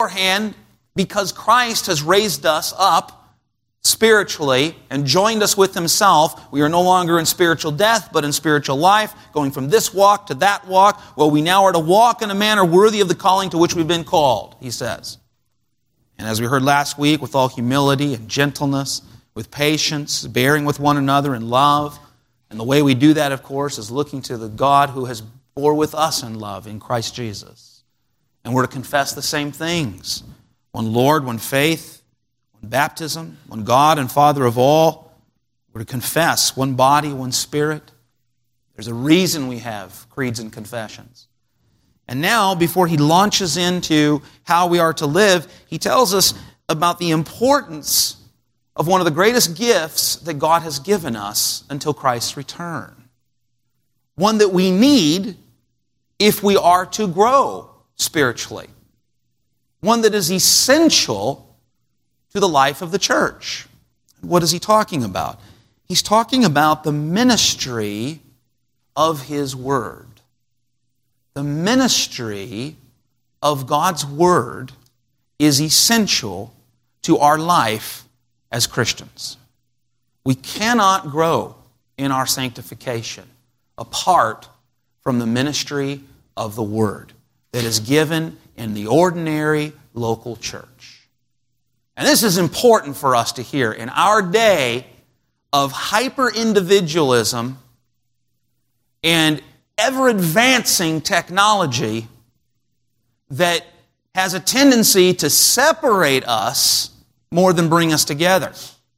beforehand, because Christ has raised us up spiritually and joined us with himself, we are no longer in spiritual death, but in spiritual life, going from this walk to that walk. Well, we now are to walk in a manner worthy of the calling to which we've been called, he says. And as we heard last week, with all humility and gentleness, with patience, bearing with one another in love. And the way we do that, of course, is looking to the God who has bore with us in love in Christ Jesus. And we're to confess the same things. One Lord, one faith, one baptism, one God and Father of all. We're to confess one body, one Spirit. There's a reason we have creeds and confessions. And now, before he launches into how we are to live, he tells us about the importance of one of the greatest gifts that God has given us until Christ's return. One that we need if we are to grow spiritually. One that is essential to the life of the church. What is he talking about? He's talking about the ministry of his Word. The ministry of God's Word is essential to our life as Christians. We cannot grow in our sanctification apart from the ministry of the Word that is given in the ordinary local church. And this is important for us to hear in our day of hyper-individualism and ever-advancing technology that has a tendency to separate us more than bring us together.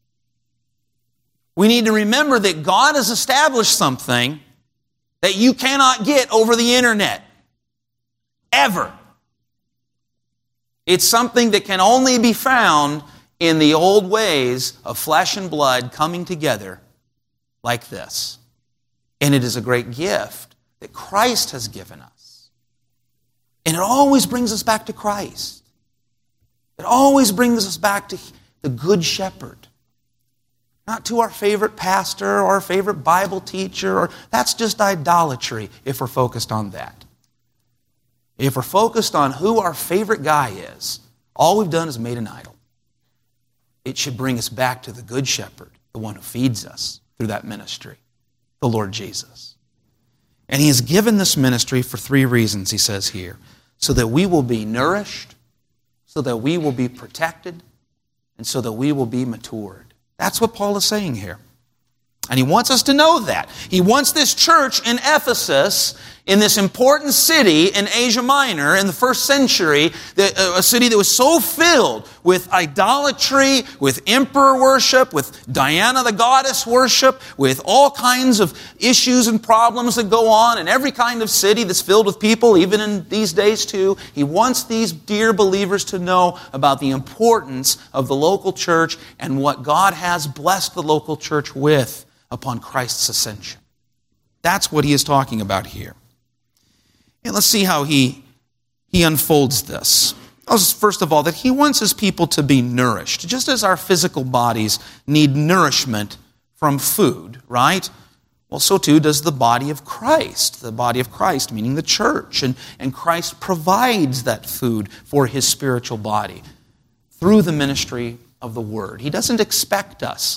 We need to remember that God has established something that you cannot get over the internet. Ever. It's something that can only be found in the old ways of flesh and blood coming together like this. And it is a great gift that Christ has given us. And it always brings us back to Christ. It always brings us back to the Good Shepherd. Not to our favorite pastor or our favorite Bible teacher. That's just idolatry if we're focused on that. If we're focused on who our favorite guy is, all we've done is made an idol. It should bring us back to the Good Shepherd, the one who feeds us through that ministry, the Lord Jesus. And he has given this ministry for 3 reasons, he says here. So that we will be nourished, so that we will be protected, and so that we will be matured. That's what Paul is saying here. And he wants us to know that. He wants this church in Ephesus, in this important city in Asia Minor in the first century, a city that was so filled with idolatry, with emperor worship, with Diana the goddess worship, with all kinds of issues and problems that go on in every kind of city that's filled with people, even in these days too. He wants these dear believers to know about the importance of the local church and what God has blessed the local church with upon Christ's ascension. That's what he is talking about here. And let's see how he unfolds this. First of all, that he wants his people to be nourished. Just as our physical bodies need nourishment from food, right? Well, so too does the body of Christ. The body of Christ, meaning the church. And Christ provides that food for his spiritual body through the ministry of the Word. He doesn't expect us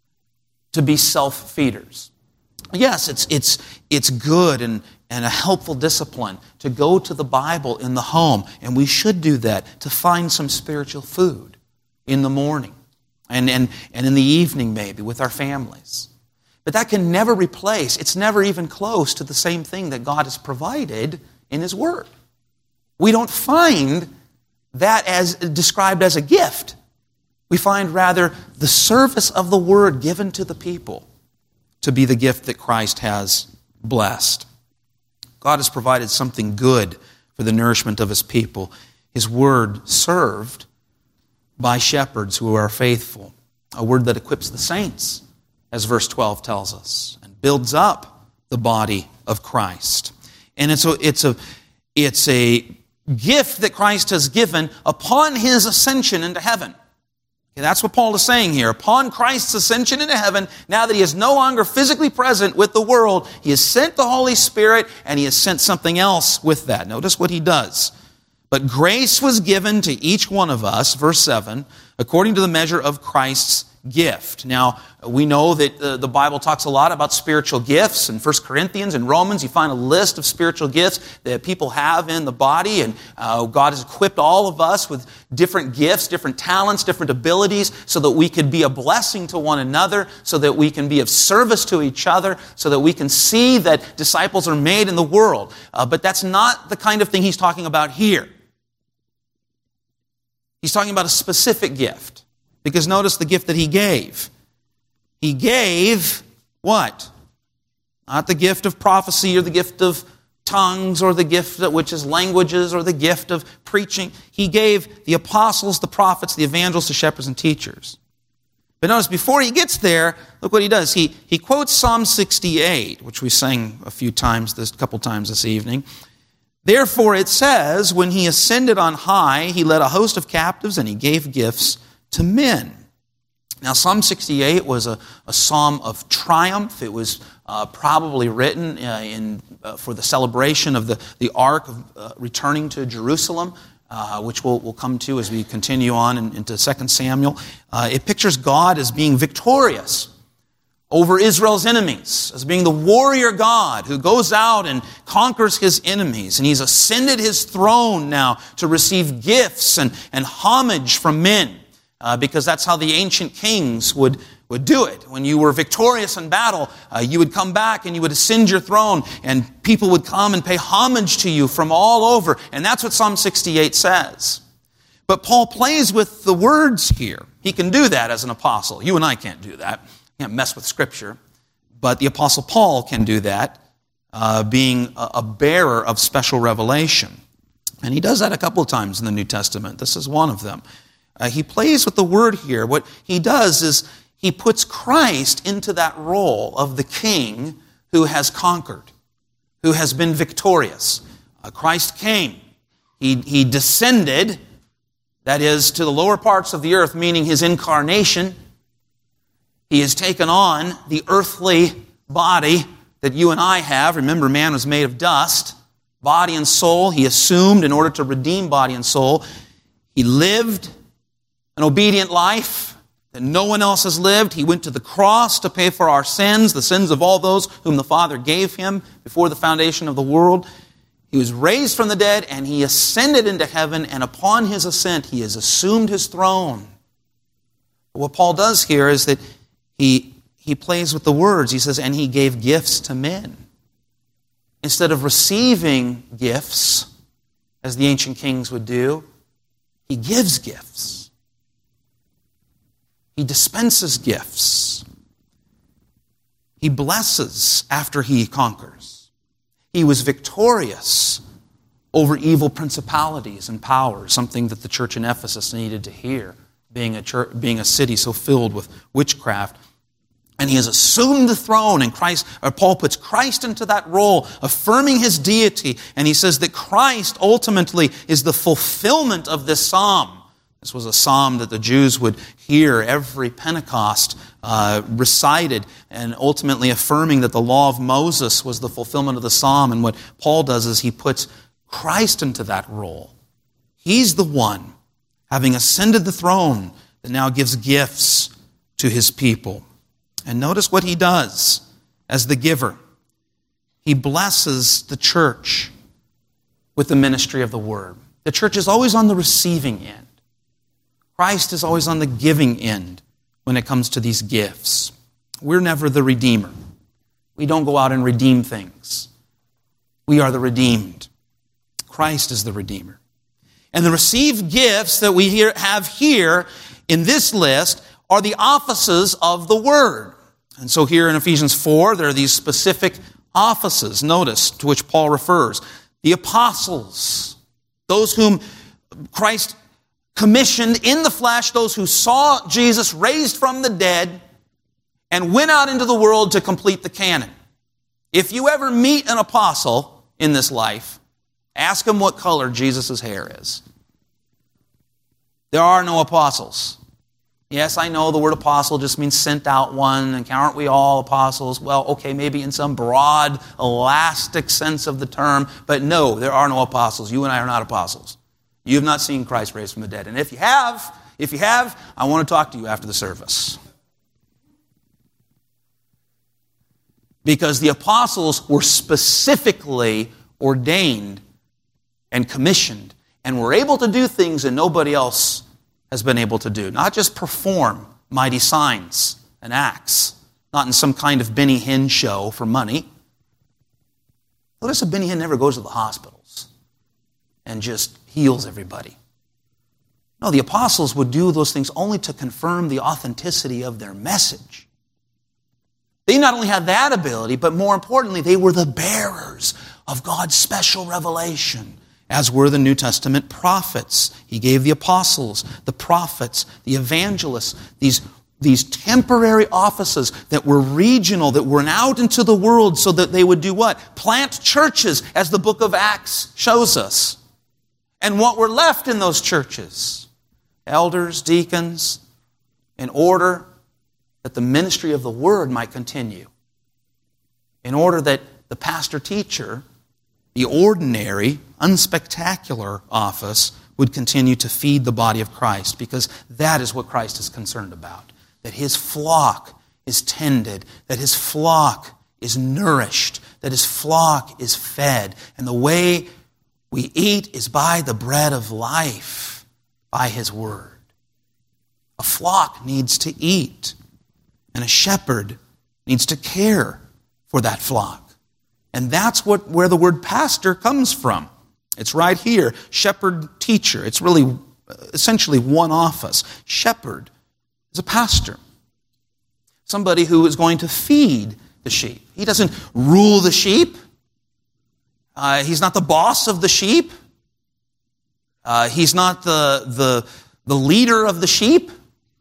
to be self-feeders. Yes, it's good and a helpful discipline to go to the Bible in the home, and we should do that to find some spiritual food in the morning and in the evening maybe with our families. But that can never replace, it's never even close to the same thing that God has provided in His Word. We don't find that as described as a gift. We find rather the service of the Word given to the people to be the gift that Christ has blessed. God has provided something good for the nourishment of His people. His Word served by shepherds who are faithful. A Word that equips the saints, as verse 12 tells us, and builds up the body of Christ. And it's a gift that Christ has given upon His ascension into heaven. Okay, that's what Paul is saying here. Upon Christ's ascension into heaven, now that He is no longer physically present with the world, He has sent the Holy Spirit and He has sent something else with that. Notice what He does. But grace was given to each one of us, verse 7, according to the measure of Christ's gift. Now, we know that the Bible talks a lot about spiritual gifts. In 1 Corinthians and Romans, you find a list of spiritual gifts that people have in the body, and God has equipped all of us with different gifts, different talents, different abilities, so that we could be a blessing to one another, so that we can be of service to each other, so that we can see that disciples are made in the world. But that's not the kind of thing he's talking about here. He's talking about a specific gift. Because notice the gift that he gave. He gave what? Not the gift of prophecy or the gift of tongues or the gift which is languages or the gift of preaching. He gave the apostles, the prophets, the evangelists, the shepherds, and teachers. But notice before he gets there, look what he does. He quotes Psalm 68, which we sang a couple times this evening. Therefore it says, when he ascended on high, he led a host of captives and he gave gifts to men. Now, Psalm 68 was a psalm of triumph. It was probably written for the celebration of the ark of returning to Jerusalem, which we'll come to as we continue on into 2 Samuel. It pictures God as being victorious over Israel's enemies, as being the warrior God who goes out and conquers his enemies. And he's ascended his throne now to receive gifts and homage from men. Because that's how the ancient kings would do it. When you were victorious in battle, you would come back and you would ascend your throne, and people would come and pay homage to you from all over. And that's what Psalm 68 says. But Paul plays with the words here. He can do that as an apostle. You and I can't do that. You can't mess with Scripture. But the apostle Paul can do that, being a bearer of special revelation. And he does that a couple of times in the New Testament. This is one of them. He plays with the word here. What he does is he puts Christ into that role of the king who has conquered, who has been victorious. Christ came. He descended, that is, to the lower parts of the earth, meaning his incarnation. He has taken on the earthly body that you and I have. Remember, man was made of dust, body and soul. He assumed in order to redeem body and soul. He lived an obedient life that no one else has lived. He went to the cross to pay for our sins, the sins of all those whom the Father gave him before the foundation of the world. He was raised from the dead, and he ascended into heaven, and upon his ascent, he has assumed his throne. What Paul does here is that he plays with the words. He says, and he gave gifts to men. Instead of receiving gifts, as the ancient kings would do, he gives gifts. He dispenses gifts. He blesses after he conquers. He was victorious over evil principalities and powers, something that the church in Ephesus needed to hear, being a city so filled with witchcraft. And he has assumed the throne, and Paul puts Christ into that role, affirming his deity. And he says that Christ ultimately is the fulfillment of this psalm. This was a psalm that the Jews would hear every Pentecost recited, and ultimately affirming that the law of Moses was the fulfillment of the psalm. And what Paul does is he puts Christ into that role. He's the one, having ascended the throne, that now gives gifts to his people. And notice what he does as the giver. He blesses the church with the ministry of the word. The church is always on the receiving end. Christ is always on the giving end when it comes to these gifts. We're never the redeemer. We don't go out and redeem things. We are the redeemed. Christ is the redeemer. And the received gifts that we have here in this list are the offices of the Word. And so here in Ephesians 4, there are these specific offices, notice, to which Paul refers. The apostles, those whom Christ commissioned in the flesh, those who saw Jesus raised from the dead and went out into the world to complete the canon. If you ever meet an apostle in this life, ask him what color Jesus' hair is. There are no apostles. Yes, I know the word apostle just means sent out one, and aren't we all apostles? Well, okay, maybe in some broad, elastic sense of the term, but no, there are no apostles. You and I are not apostles. You have not seen Christ raised from the dead. And if you have, I want to talk to you after the service. Because the apostles were specifically ordained and commissioned and were able to do things that nobody else has been able to do. Not just perform mighty signs and acts, not in some kind of Benny Hinn show for money. Notice that Benny Hinn never goes to the hospitals and just heals everybody. No, the apostles would do those things only to confirm the authenticity of their message. They not only had that ability, but more importantly, they were the bearers of God's special revelation, as were the New Testament prophets. He gave the apostles, the prophets, the evangelists, these temporary offices that were regional, that went out into the world so that they would do what? Plant churches, as the book of Acts shows us. And what were left in those churches? Elders, deacons, in order that the ministry of the word might continue. In order that the pastor-teacher, the ordinary, unspectacular office, would continue to feed the body of Christ, because that is what Christ is concerned about. That his flock is tended, that his flock is nourished, that his flock is fed. And the way we eat is by the bread of life, by his word. A flock needs to eat, and a shepherd needs to care for that flock. And that's where the word pastor comes from. It's right here, shepherd, teacher. It's really essentially one office. Shepherd is a pastor, somebody who is going to feed the sheep. He doesn't rule the sheep. He's not the boss of the sheep. He's not the leader of the sheep.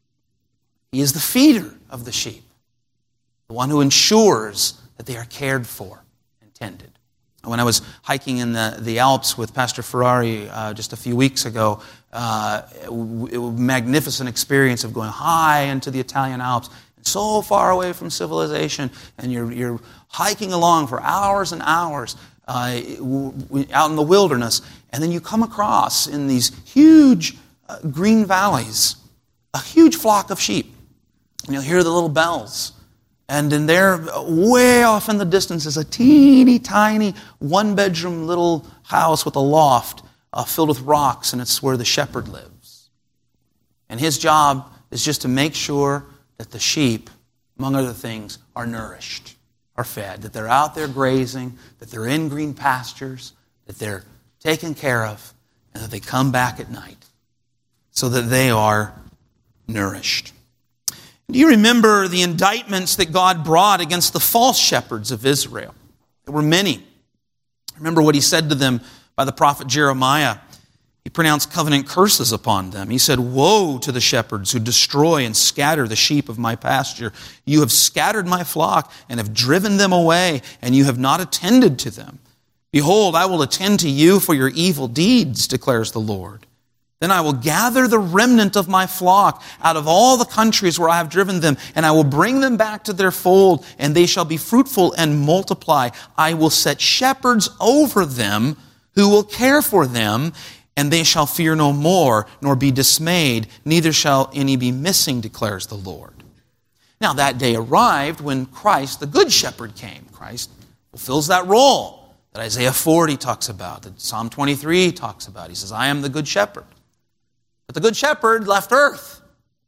He is the feeder of the sheep, the one who ensures that they are cared for and tended. When I was hiking in the Alps with Pastor Ferrari just a few weeks ago, it was a magnificent experience of going high into the Italian Alps, and so far away from civilization, and you're hiking along for hours and hours out in the wilderness, and then you come across in these huge green valleys a huge flock of sheep. And you'll hear the little bells. And in there, way off in the distance, is a teeny tiny one-bedroom little house with a loft filled with rocks, and it's where the shepherd lives. And his job is just to make sure that the sheep, among other things, are nourished, are fed, that they're out there grazing, that they're in green pastures, that they're taken care of, and that they come back at night so that they are nourished. Do you remember the indictments that God brought against the false shepherds of Israel? There were many. Remember what he said to them by the prophet Jeremiah. He pronounced covenant curses upon them. He said, "Woe to the shepherds who destroy and scatter the sheep of my pasture. You have scattered my flock and have driven them away, and you have not attended to them. Behold, I will attend to you for your evil deeds, declares the Lord. Then I will gather the remnant of my flock out of all the countries where I have driven them, and I will bring them back to their fold, and they shall be fruitful and multiply. I will set shepherds over them who will care for them, and they shall fear no more, nor be dismayed, neither shall any be missing, declares the Lord." Now that day arrived when Christ, the Good Shepherd, came. Christ fulfills that role that Isaiah 40 talks about, that Psalm 23 talks about. He says, "I am the Good Shepherd." But the Good Shepherd left earth.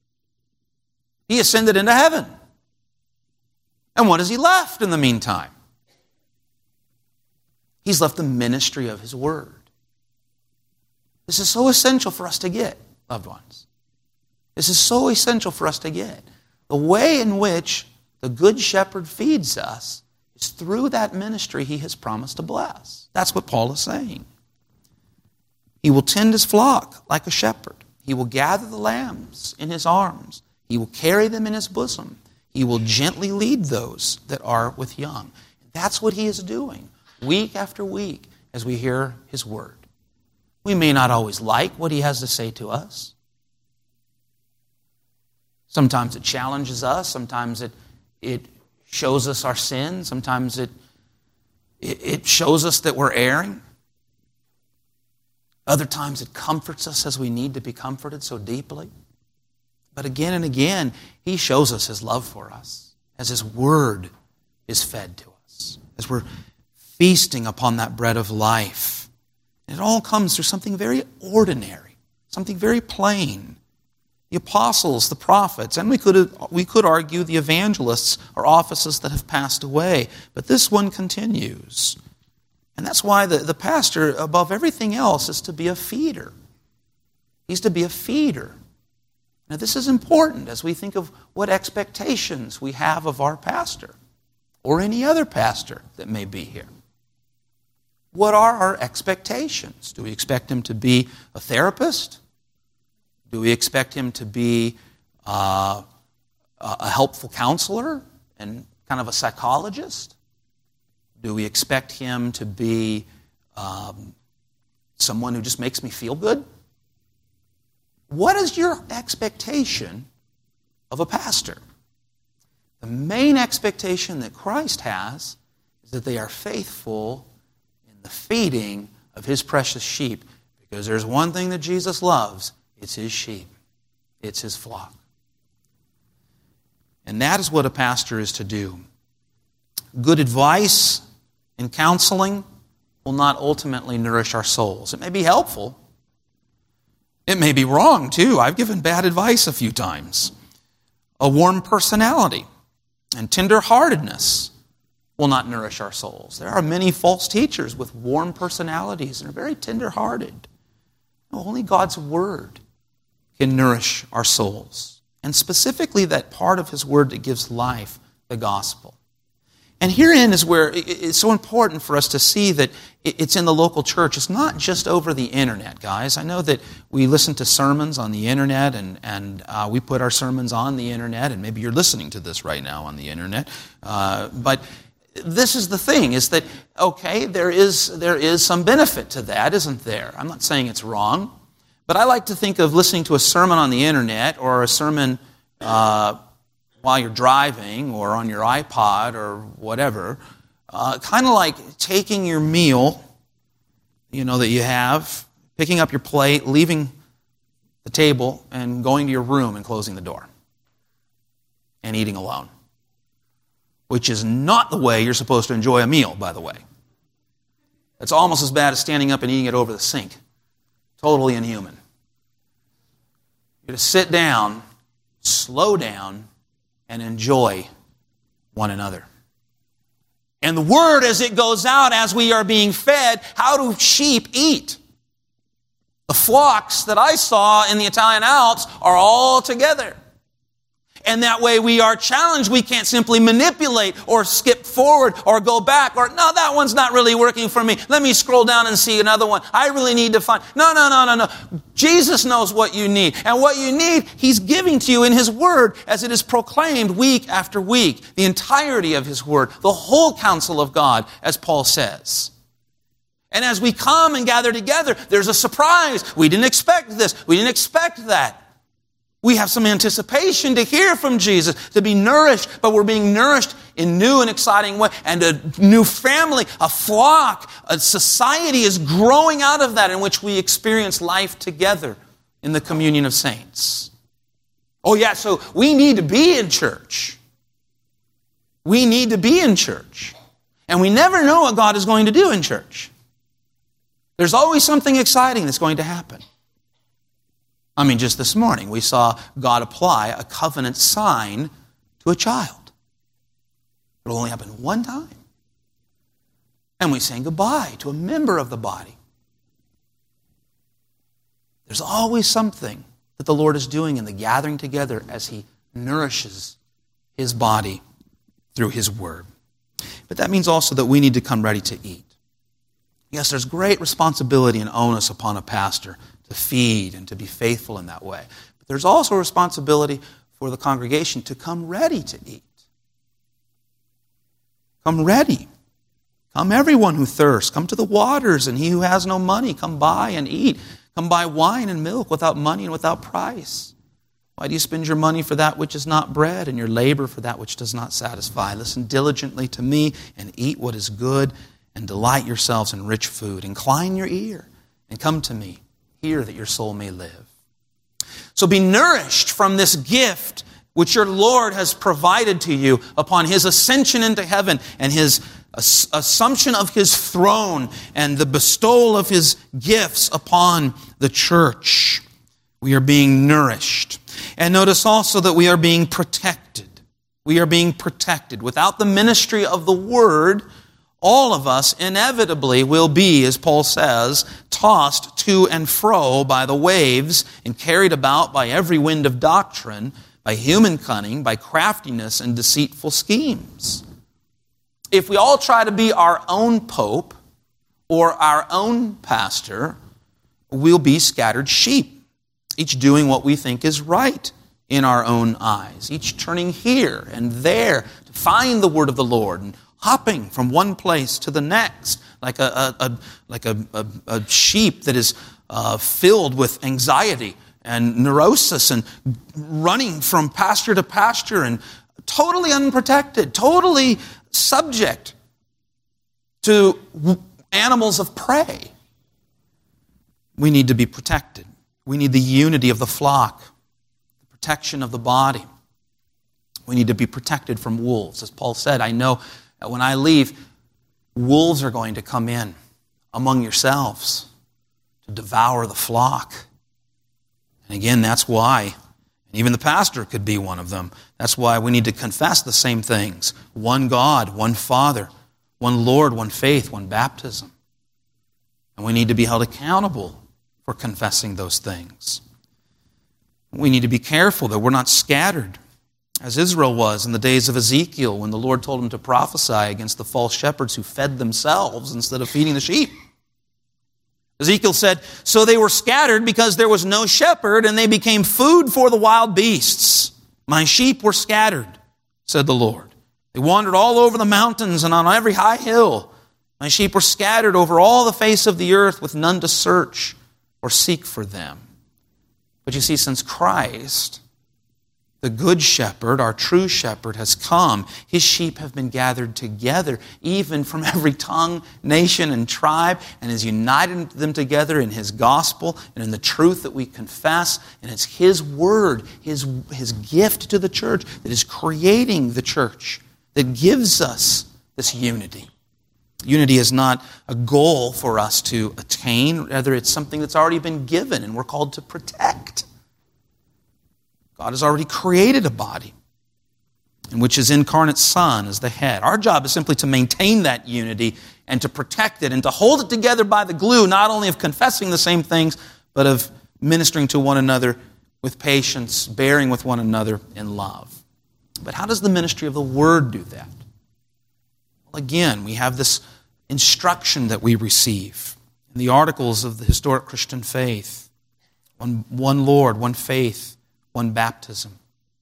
He ascended into heaven. And what has he left in the meantime? He's left the ministry of his word. This is so essential for us to get, loved ones. This is so essential for us to get. The way in which the Good Shepherd feeds us is through that ministry he has promised to bless. That's what Paul is saying. He will tend his flock like a shepherd. He will gather the lambs in his arms. He will carry them in his bosom. He will gently lead those that are with young. That's what he is doing week after week as we hear his word. We may not always like what he has to say to us. Sometimes it challenges us. Sometimes it shows us our sin. Sometimes it shows us that we're erring. Other times it comforts us as we need to be comforted so deeply. But again and again, he shows us his love for us as his word is fed to us, as we're feasting upon that bread of life. And it all comes through something very ordinary, something very plain. The apostles, the prophets, and we could argue the evangelists are offices that have passed away. But this one continues. And that's why the pastor, above everything else, is to be a feeder. He's to be a feeder. Now this is important as we think of what expectations we have of our pastor or any other pastor that may be here. What are our expectations? Do we expect him to be a therapist? Do we expect him to be a helpful counselor and kind of a psychologist? Do we expect him to be someone who just makes me feel good? What is your expectation of a pastor? The main expectation that Christ has is that they are faithful in the feeding of his precious sheep. Because there's one thing that Jesus loves. It's his sheep. It's his flock. And that is what a pastor is to do. Good advice and counseling will not ultimately nourish our souls. It may be helpful. It may be wrong, too. I've given bad advice a few times. A warm personality and tender-heartedness will not nourish our souls. There are many false teachers with warm personalities and are very tender-hearted. Only God's Word can nourish our souls. And specifically that part of his word that gives life, the gospel. And herein is where it's so important for us to see that it's in the local church. It's not just over the internet, guys. I know that we listen to sermons on the internet and we put our sermons on the internet, and maybe you're listening to this right now on the internet. But this is the thing, is that, okay, there is some benefit to that, isn't there? I'm not saying it's wrong. But I like to think of listening to a sermon on the internet or a sermon while you're driving or on your iPod or whatever, kind of like taking your meal, that you have, picking up your plate, leaving the table, and going to your room and closing the door and eating alone, which is not the way you're supposed to enjoy a meal, by the way. It's almost as bad as standing up and eating it over the sink. Totally inhuman. You're to sit down, slow down, and enjoy one another. And the word as it goes out, as we are being fed, how do sheep eat? The flocks that I saw in the Italian Alps are all together. And that way we are challenged. We can't simply manipulate or skip forward or go back or, no, that one's not really working for me. Let me scroll down and see another one. I really need to find. No. Jesus knows what you need. And what you need, he's giving to you in his word as it is proclaimed week after week. The entirety of his word, the whole counsel of God, as Paul says. And as we come and gather together, there's a surprise. We didn't expect this. We didn't expect that. We have some anticipation to hear from Jesus, to be nourished, but we're being nourished in new and exciting way. And a new family, a flock, a society is growing out of that in which we experience life together in the communion of saints. Oh yeah, so we need to be in church. We need to be in church. And we never know what God is going to do in church. There's always something exciting that's going to happen. I mean, just this morning, we saw God apply a covenant sign to a child. It'll only happen one time. And we sang goodbye to a member of the body. There's always something that the Lord is doing in the gathering together as he nourishes his body through his word. But that means also that we need to come ready to eat. Yes, there's great responsibility and onus upon a pastor to feed and to be faithful in that way. But there's also a responsibility for the congregation to come ready to eat. Come ready. Come everyone who thirsts. Come to the waters, and he who has no money, come buy and eat. Come buy wine and milk without money and without price. Why do you spend your money for that which is not bread, and your labor for that which does not satisfy? Listen diligently to me and eat what is good, and delight yourselves in rich food. Incline your ear and come to me, here that your soul may live. So be nourished from this gift which your Lord has provided to you upon his ascension into heaven and his assumption of his throne and the bestowal of his gifts upon the church. We are being nourished. And notice also that we are being protected. We are being protected. Without the ministry of the Word, all of us inevitably will be, as Paul says, tossed to and fro by the waves and carried about by every wind of doctrine, by human cunning, by craftiness and deceitful schemes. If we all try to be our own pope or our own pastor, we'll be scattered sheep, each doing what we think is right in our own eyes, each turning here and there to find the word of the Lord and hopping from one place to the next like a sheep that is filled with anxiety and neurosis and running from pasture to pasture and totally unprotected, totally subject to animals of prey. We need to be protected. We need the unity of the flock, the protection of the body. We need to be protected from wolves. As Paul said, I know that when I leave, wolves are going to come in among yourselves to devour the flock. And again, that's why, and even the pastor could be one of them, that's why we need to confess the same things. One God, one Father, one Lord, one faith, one baptism. And we need to be held accountable for confessing those things. We need to be careful that we're not scattered, as Israel was in the days of Ezekiel when the Lord told him to prophesy against the false shepherds who fed themselves instead of feeding the sheep. Ezekiel said, so they were scattered because there was no shepherd, and they became food for the wild beasts. My sheep were scattered, said the Lord. They wandered all over the mountains and on every high hill. My sheep were scattered over all the face of the earth with none to search or seek for them. But you see, since Christ, the good shepherd, our true shepherd, has come, his sheep have been gathered together, even from every tongue, nation, and tribe, and has united them together in his gospel and in the truth that we confess. And it's his word, his gift to the church that is creating the church, that gives us this unity. Unity is not a goal for us to attain. Rather, it's something that's already been given and we're called to protect. God has already created a body in which his incarnate Son is the head. Our job is simply to maintain that unity and to protect it and to hold it together by the glue, not only of confessing the same things, but of ministering to one another with patience, bearing with one another in love. But how does the ministry of the Word do that? Well, again, we have this instruction that we receive in the articles of the historic Christian faith. One Lord, one faith, one baptism.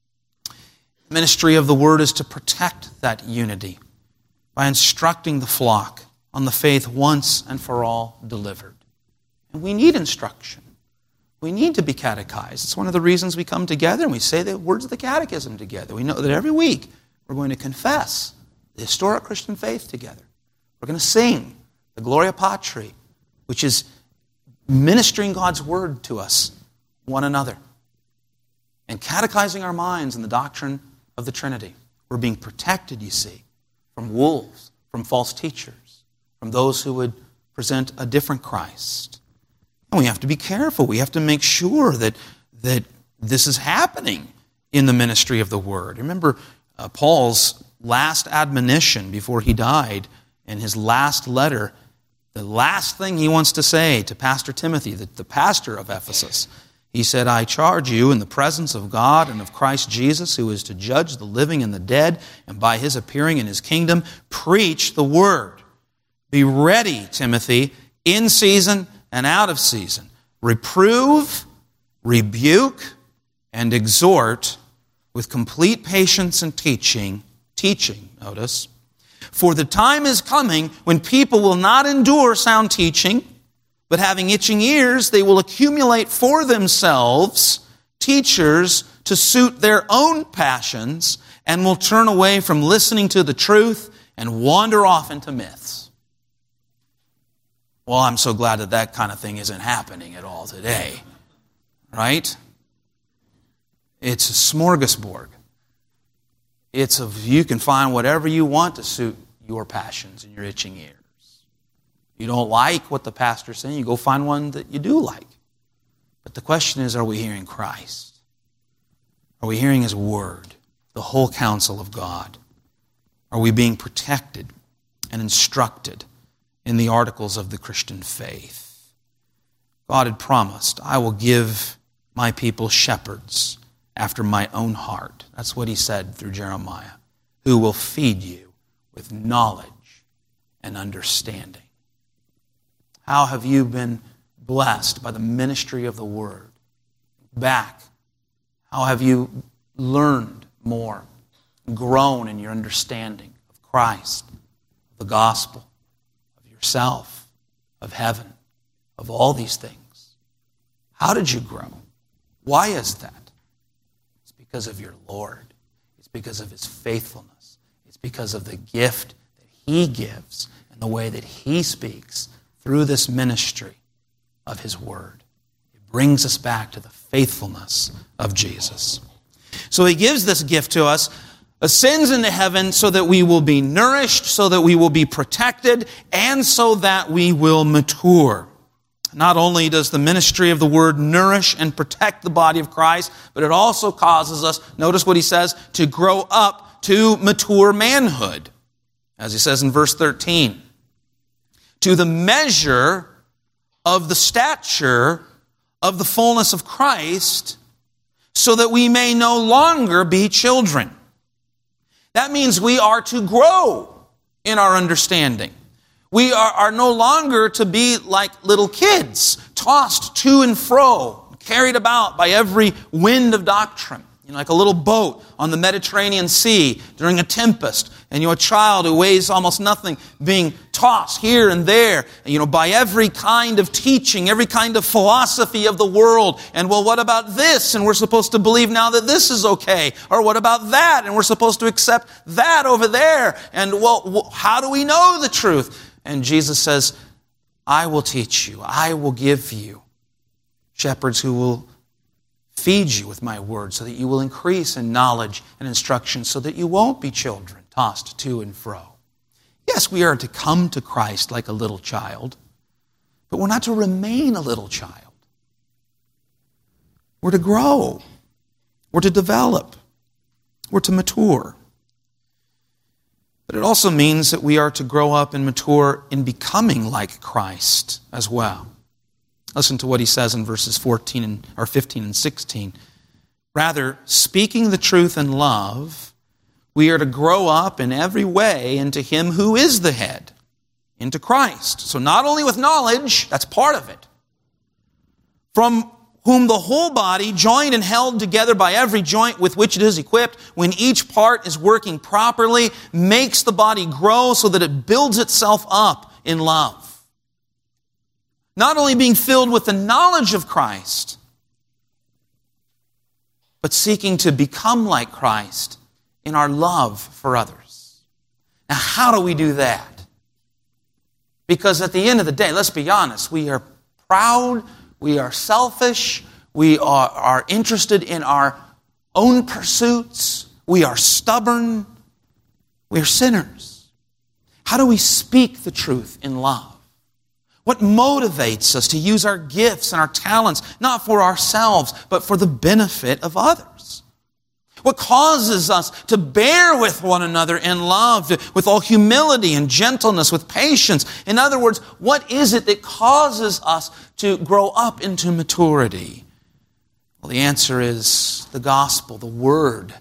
The ministry of the Word is to protect that unity by instructing the flock on the faith once and for all delivered. And we need instruction. We need to be catechized. It's one of the reasons we come together and we say the words of the catechism together. We know that every week we're going to confess the historic Christian faith together. We're going to sing the Gloria Patri, which is ministering God's Word to us, one another, and catechizing our minds in the doctrine of the Trinity. We're being protected, you see, from wolves, from false teachers, from those who would present a different Christ. And we have to be careful. We have to make sure that this is happening in the ministry of the Word. Remember Paul's last admonition before he died in his last letter, the last thing he wants to say to Pastor Timothy, the pastor of Ephesus. He said, I charge you in the presence of God and of Christ Jesus, who is to judge the living and the dead, and by his appearing in his kingdom, preach the word. Be ready, Timothy, in season and out of season. Reprove, rebuke, and exhort with complete patience and teaching, notice. For the time is coming when people will not endure sound teaching, but having itching ears, they will accumulate for themselves teachers to suit their own passions and will turn away from listening to the truth and wander off into myths. Well, I'm so glad that that kind of thing isn't happening at all today. Right? It's a smorgasbord. You can find whatever you want to suit your passions and your itching ears. You don't like what the pastor's saying, you go find one that you do like. But the question is, are we hearing Christ? Are we hearing His Word, the whole counsel of God? Are we being protected and instructed in the articles of the Christian faith? God had promised, I will give my people shepherds after my own heart. That's what He said through Jeremiah, who will feed you with knowledge and understanding. How have you been blessed by the ministry of the Word? Back. How have you learned more, grown in your understanding of Christ, of the gospel, of yourself, of heaven, of all these things? How did you grow? Why is that? It's because of your Lord. It's because of His faithfulness. It's because of the gift that He gives and the way that He speaks through this ministry of His Word. It brings us back to the faithfulness of Jesus. So He gives this gift to us, ascends into heaven so that we will be nourished, so that we will be protected, and so that we will mature. Not only does the ministry of the Word nourish and protect the body of Christ, but it also causes us, notice what He says, to grow up to mature manhood. As He says in verse 13, to the measure of the stature of the fullness of Christ, so that we may no longer be children. That means we are to grow in our understanding. We are no longer to be like little kids, tossed to and fro, carried about by every wind of doctrine. Like a little boat on the Mediterranean Sea during a tempest, and a child who weighs almost nothing being tossed here and there, by every kind of teaching, every kind of philosophy of the world. And well, what about this? And we're supposed to believe now that this is okay. Or what about that? And we're supposed to accept that over there. And well, how do we know the truth? And Jesus says, I will teach you. I will give you shepherds who will feed you with my word so that you will increase in knowledge and instruction so that you won't be children tossed to and fro. Yes, we are to come to Christ like a little child, but we're not to remain a little child. We're to grow. We're to develop. We're to mature. But it also means that we are to grow up and mature in becoming like Christ as well. Listen to what He says in verses 15 and 16. Rather, speaking the truth in love, we are to grow up in every way into Him who is the head, into Christ. So not only with knowledge, that's part of it, from whom the whole body, joined and held together by every joint with which it is equipped, when each part is working properly, makes the body grow so that it builds itself up in love. Not only being filled with the knowledge of Christ, but seeking to become like Christ in our love for others. Now, how do we do that? Because at the end of the day, let's be honest, we are proud, we are selfish, we are interested in our own pursuits, we are stubborn, we are sinners. How do we speak the truth in love? What motivates us to use our gifts and our talents, not for ourselves, but for the benefit of others? What causes us to bear with one another in love, with all humility and gentleness, with patience? In other words, what is it that causes us to grow up into maturity? Well, the answer is the gospel, the word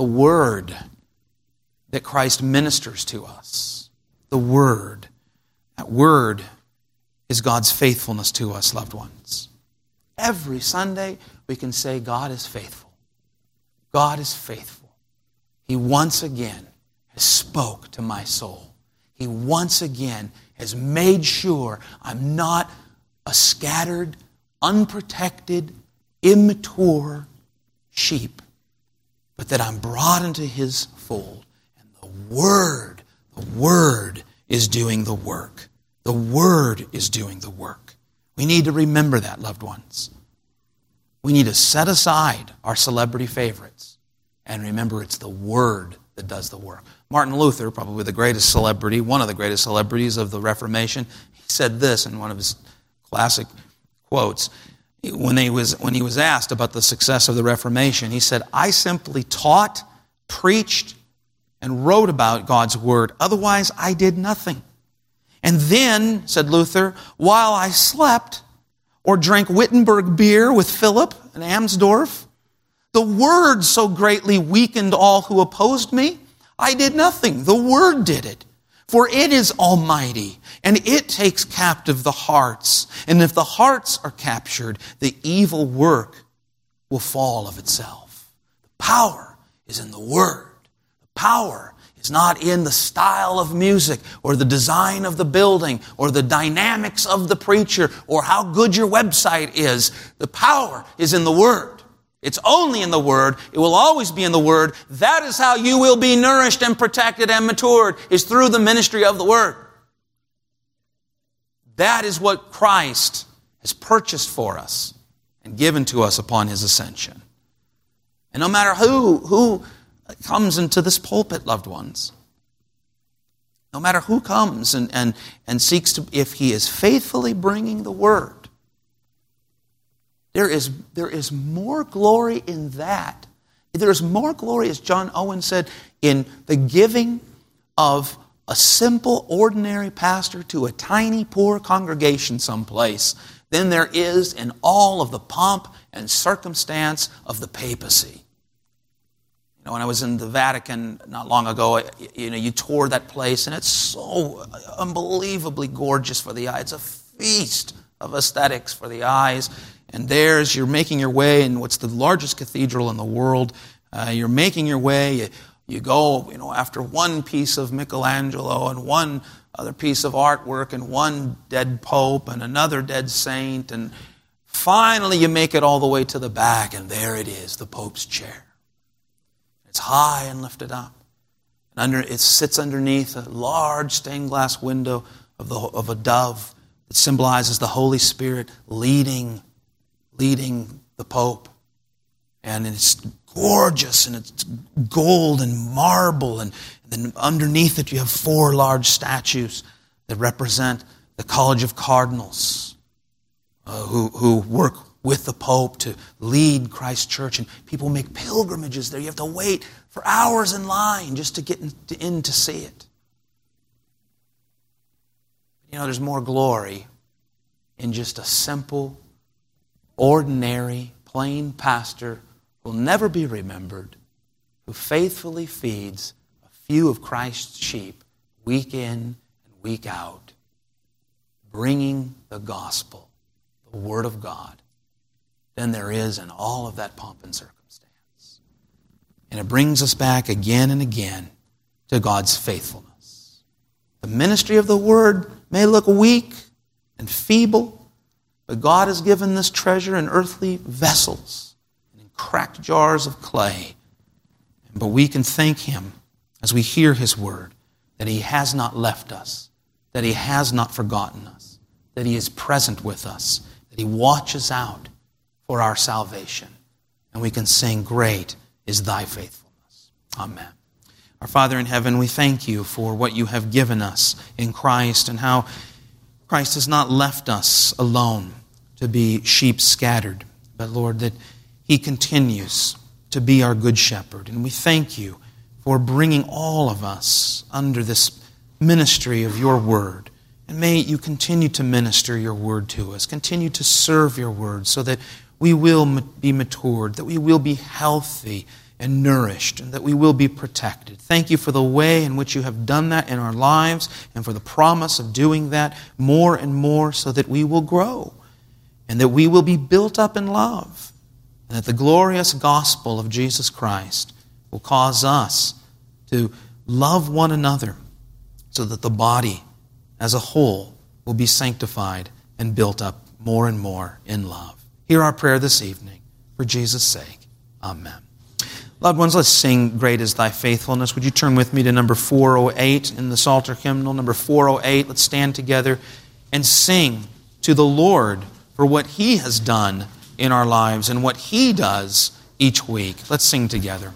that Christ ministers to us. The word. That word is God's faithfulness to us, loved ones. Every Sunday we can say God is faithful. God is faithful. He once again has spoke to my soul. He once again has made sure I'm not a scattered, unprotected, immature sheep, but that I'm brought into His fold. And the Word is doing the work. The Word is doing the work. We need to remember that, loved ones. We need to set aside our celebrity favorites and remember it's the Word that does the work. Martin Luther, probably the greatest celebrity, one of the greatest celebrities of the Reformation, he said this in one of his classic quotes. When he was asked about the success of the Reformation, he said, "I simply taught, preached, and wrote about God's Word. Otherwise, I did nothing. And then," said Luther, "while I slept or drank Wittenberg beer with Philip in Amsdorf, the Word so greatly weakened all who opposed me, I did nothing. The Word did it. For it is almighty, and it takes captive the hearts. And if the hearts are captured, the evil work will fall of itself." The power is in the Word. The power is not in the style of music or the design of the building or the dynamics of the preacher or how good your website is. The power is in the Word. It's only in the Word. It will always be in the Word. That is how you will be nourished and protected and matured, is through the ministry of the Word. That is what Christ has purchased for us and given to us upon His ascension. And no matter who comes into this pulpit, loved ones, no matter who comes and seeks to, if he is faithfully bringing the Word, there is more glory in that. There is more glory, as John Owen said, in the giving of a simple, ordinary pastor to a tiny, poor congregation someplace than there is in all of the pomp and circumstance of the papacy. You know, when I was in the Vatican not long ago, you tour that place, and it's so unbelievably gorgeous for the eye. It's a feast of aesthetics for the eyes. And there's, you're making your way in what's the largest cathedral in the world. You're making your way. You go, after one piece of Michelangelo and one other piece of artwork and one dead pope and another dead saint. And finally you make it all the way to the back, and there it is, the Pope's chair. It's high and lifted up. And it sits underneath a large stained glass window of a dove that symbolizes the Holy Spirit leading the Pope. And it's gorgeous, and it's gold and marble, and then underneath it you have 4 large statues that represent the College of Cardinals who work with the Pope to lead Christ's church. And people make pilgrimages there. You have to wait for hours in line just to get in to see it. There's more glory in just a simple, ordinary, plain pastor who will never be remembered, who faithfully feeds a few of Christ's sheep week in and week out, bringing the gospel, the Word of God, than there is in all of that pomp and circumstance. And it brings us back again and again to God's faithfulness. The ministry of the Word may look weak and feeble, but God has given this treasure in earthly vessels and in cracked jars of clay. But we can thank Him as we hear His Word that He has not left us, that He has not forgotten us, that He is present with us, that He watches out for our salvation. And we can sing, "Great is Thy faithfulness." Amen. Our Father in heaven, we thank You for what You have given us in Christ, and how Christ has not left us alone to be sheep scattered, but Lord, that He continues to be our good shepherd. And we thank You for bringing all of us under this ministry of Your Word. And may You continue to minister Your Word to us, continue to serve Your Word so that we will be matured, that we will be healthy and nourished, and that we will be protected. Thank You for the way in which You have done that in our lives, and for the promise of doing that more and more so that we will grow, and that we will be built up in love, and that the glorious gospel of Jesus Christ will cause us to love one another so that the body as a whole will be sanctified and built up more and more in love. Hear our prayer this evening. For Jesus' sake, amen. Loved ones, let's sing Great is Thy Faithfulness. Would you turn with me to number 408 in the Psalter hymnal? Number 408, let's stand together and sing to the Lord for what He has done in our lives and what He does each week. Let's sing together.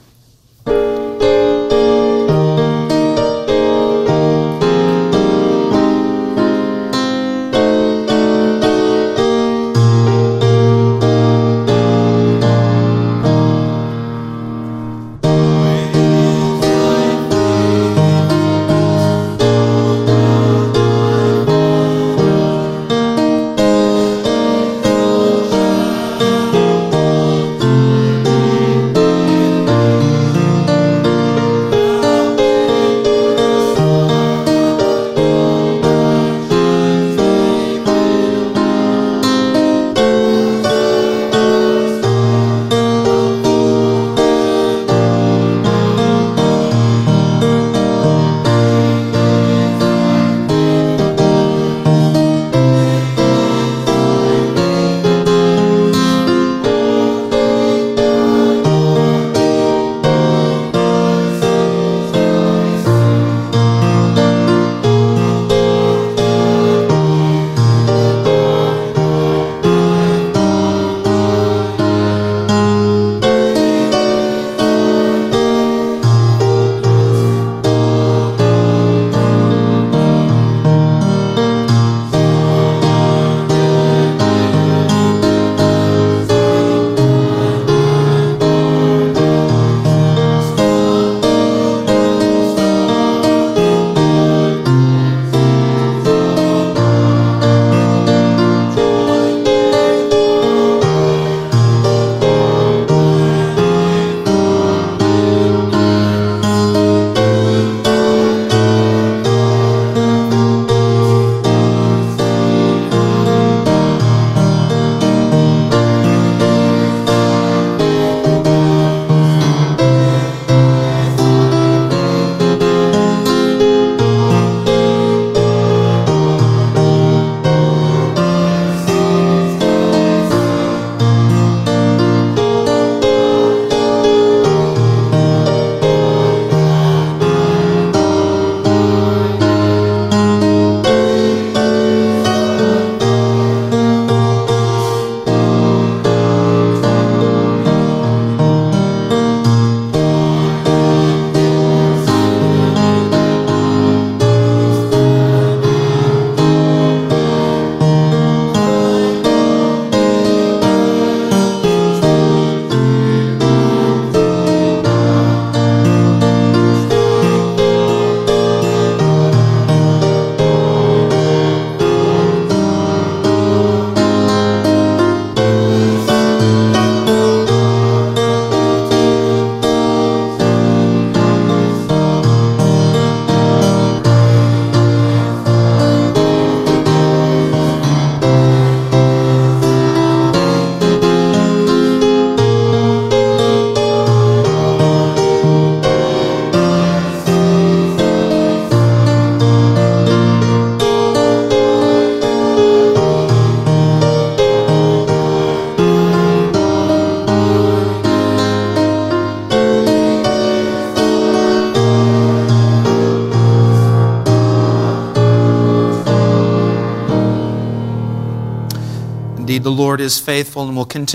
Indeed, the Lord is faithful and will continue